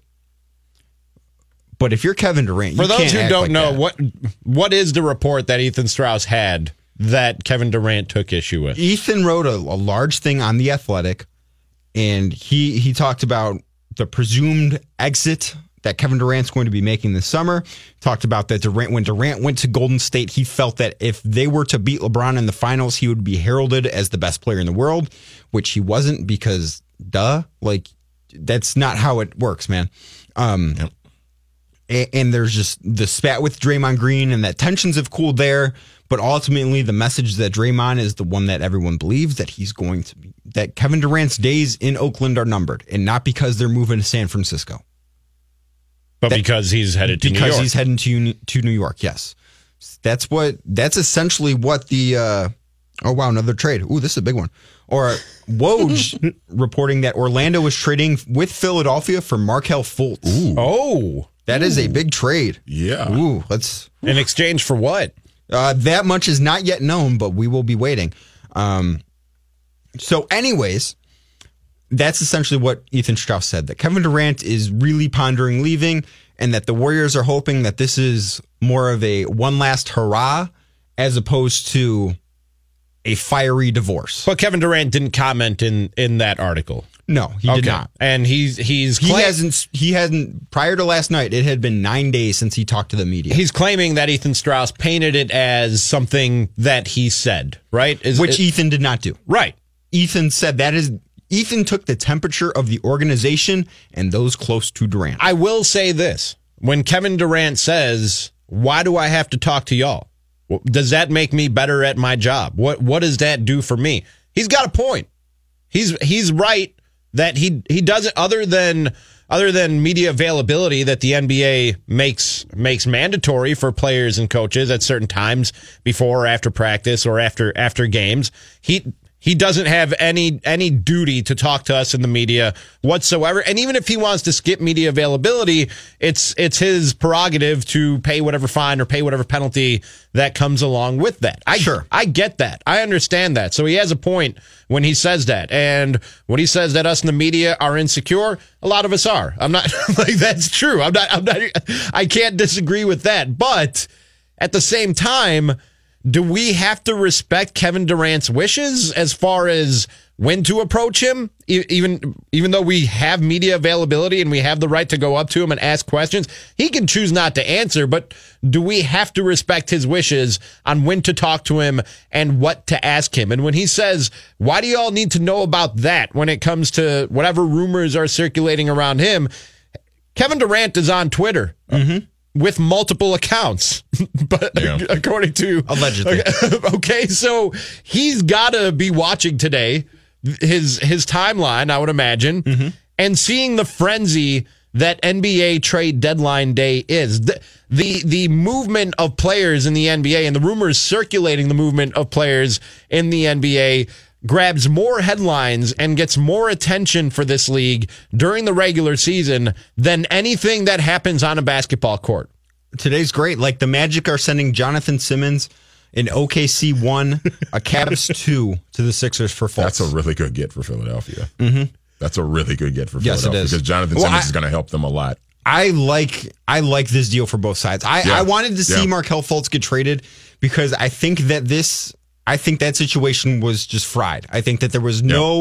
But if you're Kevin Durant, you for those can't who act don't like know that. what what is the report that Ethan Strauss had that Kevin Durant took issue with? Ethan wrote a, a large thing on The Athletic, and he he talked about the presumed exit that Kevin Durant's going to be making this summer. Talked about that Durant when Durant went to Golden State, he felt that if they were to beat LeBron in the finals, he would be heralded as the best player in the world, which he wasn't because, duh, like that's not how it works, man. Um, Yep. and, and there's just the spat with Draymond Green, and that tensions have cooled there. But ultimately, the message that Draymond is the one that everyone believes that he's going to be, that Kevin Durant's days in Oakland are numbered, and not because they're moving to San Francisco. But That- because he's headed to New because York. he's heading to to New York. Yes, that's what. That's essentially what the. Uh, oh wow, another trade. Ooh, this is a big one. Or Woj reporting that Orlando is trading with Philadelphia for Markelle Fultz. Ooh. Oh, that is a big trade. Yeah. Ooh, let's. in exchange for what? Uh, that much is not yet known, but we will be waiting. Um, so, anyways, that's essentially what Ethan Strauss said, that Kevin Durant is really pondering leaving, and that the Warriors are hoping that this is more of a one last hurrah as opposed to a fiery divorce. But Kevin Durant didn't comment in, in that article. No, he did not. And he's he's He cla- hasn't. He hasn't. Prior to last night, it had been nine days since he talked to the media. he's claiming that Ethan Strauss painted it as something that he said, right? Is, which it- Ethan did not do. right. Ethan said that is. Ethan took the temperature of the organization and those close to Durant. I will say this. When Kevin Durant says, why do I have to talk to y'all? Well, does that make me better at my job? What what does that do for me? He's got a point. He's he's right that he he does it other than other than media availability that the N B A makes makes mandatory for players and coaches at certain times before or after practice or after after games. He He doesn't have any any duty to talk to us in the media whatsoever. And even if he wants to skip media availability, it's it's his prerogative to pay whatever fine or pay whatever penalty that comes along with that. I, Sure. I get that. I understand that. So he has a point when he says that. And when he says that us in the media are insecure, a lot of us are. I'm not like that's true. I'm not I'm not I can't disagree with that. But at the same time, do we have to respect Kevin Durant's wishes as far as when to approach him? E- even even though we have media availability and we have the right to go up to him and ask questions, he can choose not to answer, but do we have to respect his wishes on when to talk to him and what to ask him? And when he says, why do y'all need to know about that when it comes to whatever rumors are circulating around him? Kevin Durant is on Twitter. Mm-hmm. With multiple accounts, but Yeah. according to Allegedly. okay, so he's got to be watching today his his timeline, I would imagine, Mm-hmm. and seeing the frenzy that N B A trade deadline day is. The, the the movement of players in the N B A and the rumors circulating the movement of players in the N B A grabs more headlines and gets more attention for this league during the regular season than anything that happens on a basketball court. Today's great. Like the Magic are sending Jonathan Simmons an O K C one, a Cavs two to the Sixers for Fultz. That's a really good get for Philadelphia. Mm-hmm. That's a really good get for Yes, it Philadelphia is. because Jonathan Well, Simmons I- is going to help them a lot. I like I like this deal for both sides. I, Yeah. I wanted to see Yeah. Markelle Fultz get traded because I think that this I think that situation was just fried. I think that there was no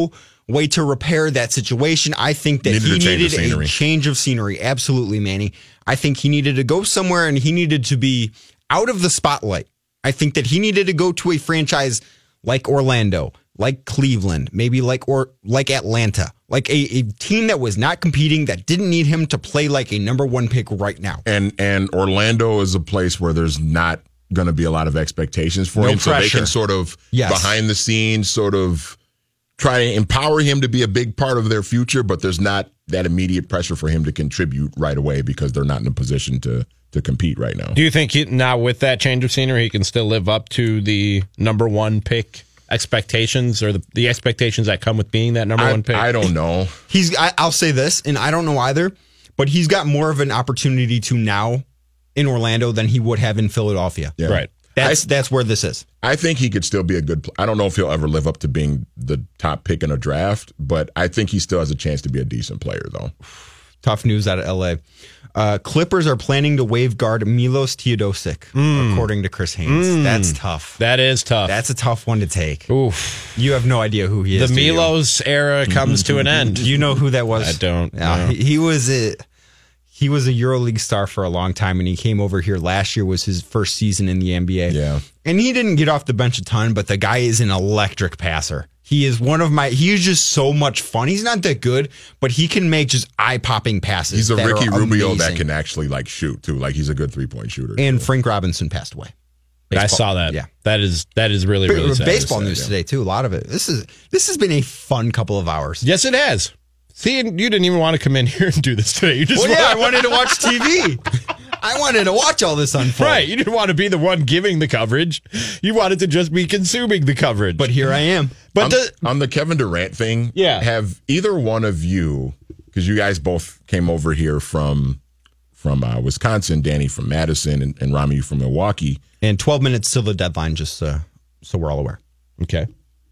way to repair that situation. I think that Needed he a change of needed scenery. a change of scenery. Absolutely, Manny. I think he needed to go somewhere and he needed to be out of the spotlight. I think that he needed to go to a franchise like Orlando, like Cleveland, maybe like or like Atlanta, like a, a team that was not competing, that didn't need him to play like a number one pick right now. And and Orlando is a place where there's not going to be a lot of expectations for No him, so they pressure. can sort of Yes. behind the scenes sort of try to empower him to be a big part of their future, but there's not that immediate pressure for him to contribute right away because they're not in a position to to compete right now. Do you think he, now with that change of scenery, he can still live up to the number one pick expectations or the, the expectations that come with being that number I, one pick? I don't know. He's. I, I'll say this, and I don't know either, but he's got more of an opportunity to now in Orlando than he would have in Philadelphia. Yeah. Right. That's that's where this is. I think he could still be a good pl- I don't know if he'll ever live up to being the top pick in a draft, but I think he still has a chance to be a decent player, though. Tough news out of L A. Uh, Clippers are planning to waive guard Milos Teodosic, according to Chris Haynes. Mm. That's tough. That is tough. That's a tough one to take. Oof. You have no idea who he The is. do you? Milos era comes to an end. Do you know who that was? I don't. Yeah, no. he, he was a he was a EuroLeague star for a long time, and he came over here last year. Was his first season in the N B A. Yeah, and he didn't get off the bench a ton, but the guy is an electric passer. He is one of my. He is just so much fun. He's not that good, but he can make just eye popping passes. he's a that Ricky are Rubio amazing. that can actually like shoot too. Like he's a good three point shooter. And Frank Robinson passed away. I saw that. Yeah. That is that is really, Ba- really sad. baseball Sad, news yeah. today too. A lot of it. This is this has been a fun couple of hours. Yes, it has. See, you didn't even want to come in here and do this today. You just Well, yeah, I wanted to watch T V. I wanted to watch all this unfold. Right. You didn't want to be the one giving the coverage. You wanted to just be consuming the coverage. But here I am. But on, the, on the Kevin Durant thing, Yeah. have either one of you, because you guys both came over here from from uh, Wisconsin, Danny from Madison, and, and Rami from Milwaukee. And twelve minutes till the deadline, just uh, so we're all aware. okay.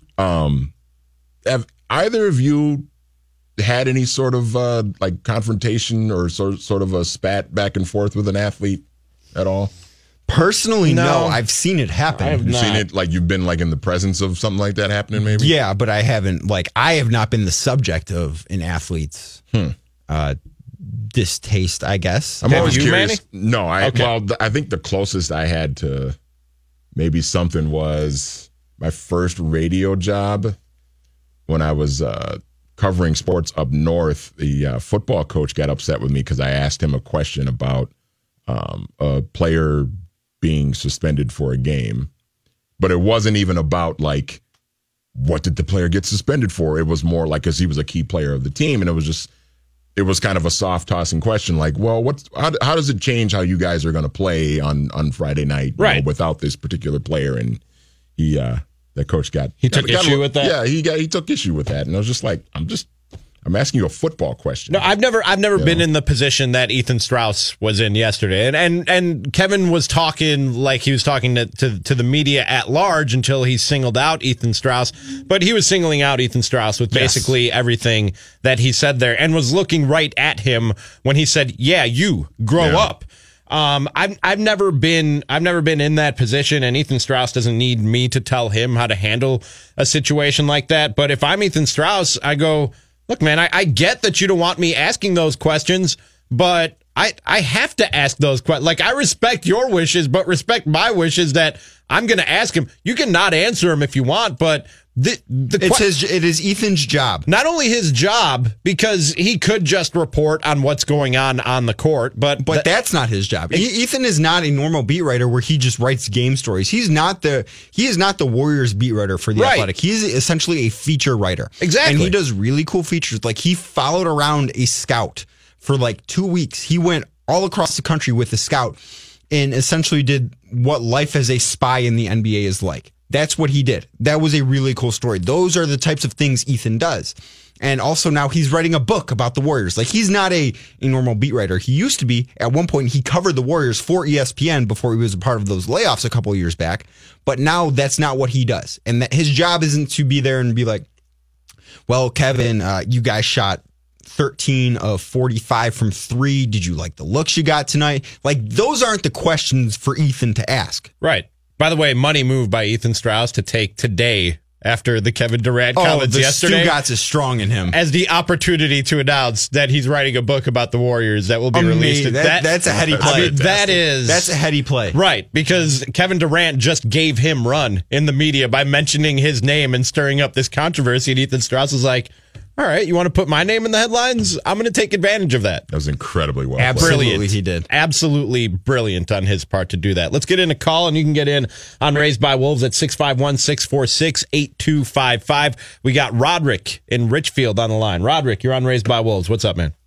Um, have either of you had any sort of uh, like confrontation or sort sort of a spat back and forth with an athlete at all? Personally, no. No. I've seen it happen. I have You've seen not. it like you've been like in the presence of something like that happening, maybe? Yeah, but I haven't. Like, I have not been the subject of an athlete's Hmm. uh, distaste, I guess. I'm Have always you, curious. Manny? No, I Okay. well, th- I think the closest I had to maybe something was my first radio job when I was uh, covering sports up north. The uh, football coach got upset with me because I asked him a question about um, a player being suspended for a game, but it wasn't even about like what did the player get suspended for. It was more like because he was a key player of the team, and it was just. It was kind of a soft tossing question, like, well, what's how, how does it change how you guys are going to play on, on Friday night, you Right. know, without this particular player? And he, uh, the coach got He got- took got a issue little- with that? Yeah, he got he took issue with that, and I was just like, I'm just I'm asking you a football question. No, I've never I've never Yeah. been in the position that Ethan Strauss was in yesterday. And and, and Kevin was talking like he was talking to, to to the media at large until he singled out Ethan Strauss. But he was singling out Ethan Strauss with basically everything that he said there and was looking right at him when he said, "Yeah, you grow Yeah. up." Um, I've I've never been I've never been in that position, and Ethan Strauss doesn't need me to tell him how to handle a situation like that. But if I'm Ethan Strauss, I go, look, man, I, I get that you don't want me asking those questions, but I I have to ask those questions. Like, I respect your wishes, but respect my wishes that I'm going to ask him. You can not answer him if you want, but the the It's que- his. It is Ethan's job. not only his job, because he could just report on what's going on on the court, but But th- that's not his job. E- Ethan is not a normal beat writer where he just writes game stories. He's not the he is not the Warriors beat writer for the Right. Athletic. He's essentially a feature writer. Exactly. And he does really cool features. Like, he followed around a scout for like two weeks. He went all across the country with a scout and essentially did what life as a spy in the N B A is like. That's what he did. That was a really cool story. Those are the types of things Ethan does. And also now he's writing a book about the Warriors. Like, he's not a, a normal beat writer. He used to be. At one point, he covered the Warriors for E S P N before he was a part of those layoffs a couple of years back. But now that's not what he does. And that his job isn't to be there and be like, well, Kevin, uh, you guys shot thirteen of forty-five from three. Did you like the looks you got tonight? Like, those aren't the questions for Ethan to ask. right. By the way, money move by Ethan Strauss to take today after the Kevin Durant Oh, comments the yesterday. Stugotz is strong in him. As the opportunity to announce that he's writing a book about the Warriors that will be Amazing. released. That- that's a heady I play. mean, that is That's a heady play. right, because Kevin Durant just gave him run in the media by mentioning his name and stirring up this controversy. And Ethan Strauss was like, all right, you want to put my name in the headlines? I'm going to take advantage of that. That was incredibly well Absolutely, Brilliant. he did. Absolutely brilliant on his part to do that. Let's get in a call, and you can get in on Raised by Wolves at six five one, six four six, eight two five five. We got Roderick in Richfield on the line. Roderick, you're on Raised by Wolves. What's up, man?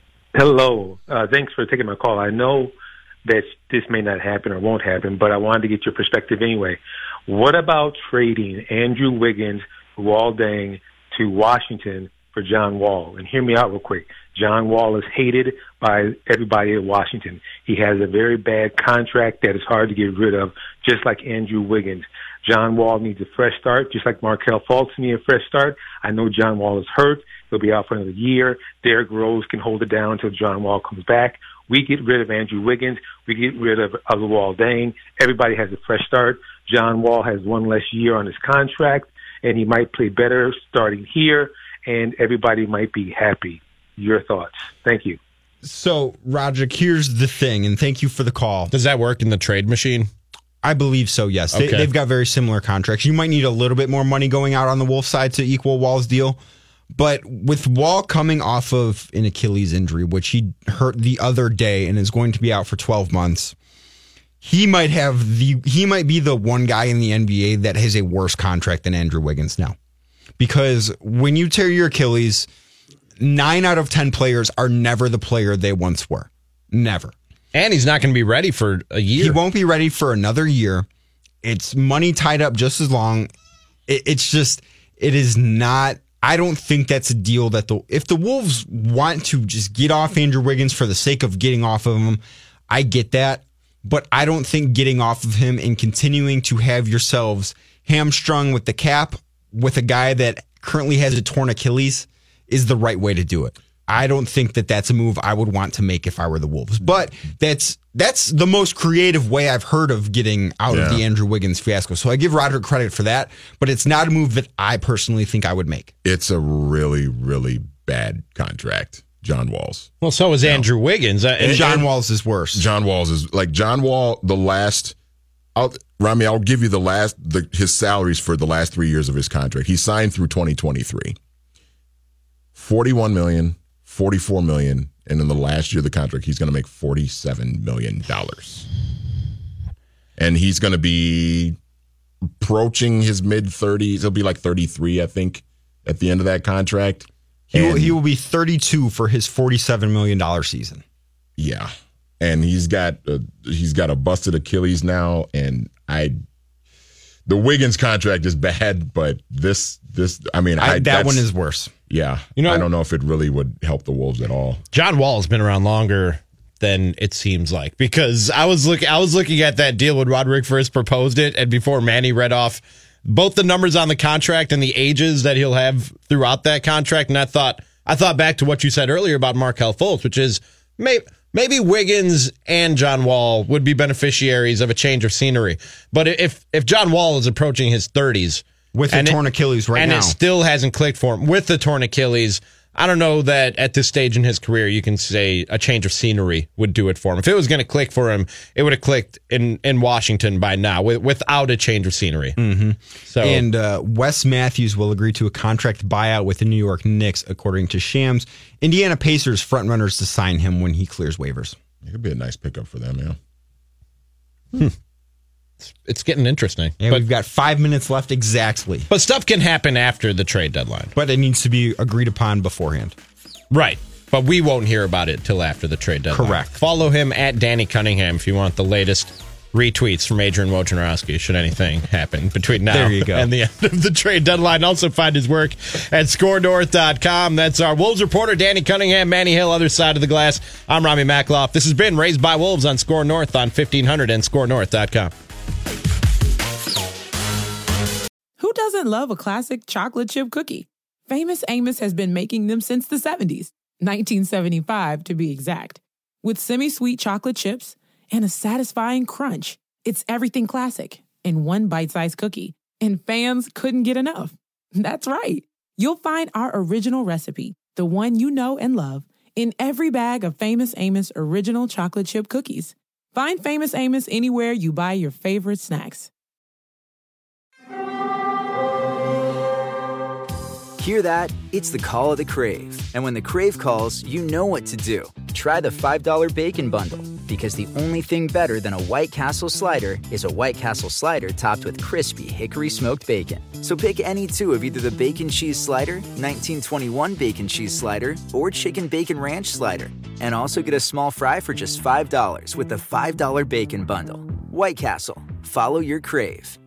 Hello. Uh, thanks for taking my call. I know that this may not happen or won't happen, but I wanted to get your perspective anyway. What about trading Andrew Wiggins, Luol Deng, to Washington for John Wall? And hear me out real quick. John Wall is hated by everybody at Washington. He has a very bad contract that is hard to get rid of, just like Andrew Wiggins. John Wall needs a fresh start, just like Markelle Fultz needs a fresh start. I know John Wall is hurt. He'll be out for another year. Derrick Rose can hold it down until John Wall comes back. We get rid of Andrew Wiggins. We get rid of, of Luol Deng. Everybody has a fresh start. John Wall has one less year on his contract, and he might play better starting here, and everybody might be happy. Your thoughts? Thank you. So, Roderick, here's the thing, and thank you for the call. Does that work in the trade machine? I believe so, yes. Okay. They, they've got very similar contracts. You might need a little bit more money going out on the Wolf side to equal Wall's deal. But with Wall coming off of an Achilles injury, which he hurt the other day and is going to be out for twelve months, he might have the he might be the one guy in the N B A that has a worse contract than Andrew Wiggins now. Because when you tear your Achilles, nine out of ten players are never the player they once were. Never. And he's not going to be ready for a year. He won't be ready for another year. It's money tied up just as long. It, it's just, it is not, I don't think that's a deal that the, if the Wolves want to just get off Andrew Wiggins for the sake of getting off of him, I get that. But I don't think getting off of him and continuing to have yourselves hamstrung with the cap with a guy that currently has a torn Achilles is the right way to do it. I don't think that that's a move I would want to make if I were the Wolves. But that's that's the most creative way I've heard of getting out Yeah. of the Andrew Wiggins fiasco. So I give Roderick credit for that, but it's not a move that I personally think I would make. It's a really, really bad contract, John Wall's. Well, so is Andrew Wiggins. Uh, And John Wall's is worse. John Wall's is like John Wall, the last, I'll, Rami, I'll give you the last, the, his salaries for the last three years of his contract. He signed through twenty twenty-three. forty-one million dollars, forty-four million dollars, and in the last year of the contract, he's going to make forty-seven million dollars. And he's going to be approaching his mid-thirties. He'll be like thirty-three, I think, at the end of that contract. He will, And- he will be thirty-two for his forty-seven million dollars season. Yeah, and he's got a, he's got a busted Achilles now, and I the Wiggins contract is bad, but this this I mean I, I, that that's- one is worse. Yeah, You know- I don't know if it really would help the Wolves at all. John Wall's been around longer than it seems like, because I was look I was looking at that deal when Roderick first proposed it, and before Manny read off both the numbers on the contract and the ages that he'll have throughout that contract, and I thought I thought back to what you said earlier about Markelle Fultz, which is maybe maybe Wiggins and John Wall would be beneficiaries of a change of scenery. But if if John Wall is approaching his thirties With a and it- torn Achilles right and now. it still hasn't clicked for him with the torn Achilles, I don't know that at this stage in his career you can say a change of scenery would do it for him. If it was going to click for him, it would have clicked in, in Washington by now with, without a change of scenery. Mm-hmm. So And uh, Wes Matthews will agree to a contract buyout with the New York Knicks, according to Shams. Indiana Pacers frontrunners to sign him when he clears waivers. It could be a nice pickup for them, yeah. Hmm. It's getting interesting. Yeah, but, we've got five minutes left exactly. but stuff can happen after the trade deadline. But it needs to be agreed upon beforehand. Right. But we won't hear about it till after the trade deadline. Correct. Follow him at Danny Cunningham if you want the latest retweets from Adrian Wojnarowski should anything happen between now There you go. and the end of the trade deadline. Also find his work at score north dot com. That's our Wolves reporter, Danny Cunningham, Manny Hill, other side of the glass. I'm Rami Makloff. This has been Raised by Wolves on Score North on fifteen hundred and score north dot com. Who doesn't love a classic chocolate chip cookie? Famous Amos has been making them since the seventies, nineteen seventy-five to be exact. With semi-sweet chocolate chips and a satisfying crunch, it's everything classic in one bite-sized cookie. and fans couldn't get enough. That's right. You'll find our original recipe, the one you know and love, in every bag of Famous Amos original chocolate chip cookies. Find Famous Amos anywhere you buy your favorite snacks. Hear that? It's the call of the Crave. And when the Crave calls, you know what to do. Try the five dollar Bacon Bundle, because the only thing better than a White Castle slider is a White Castle slider topped with crispy hickory smoked bacon. So pick any two of either the Bacon Cheese Slider, nineteen twenty-one Bacon Cheese Slider, or Chicken Bacon Ranch Slider. And also get a small fry for just five dollars with the five dollar Bacon Bundle. White Castle. Follow your Crave.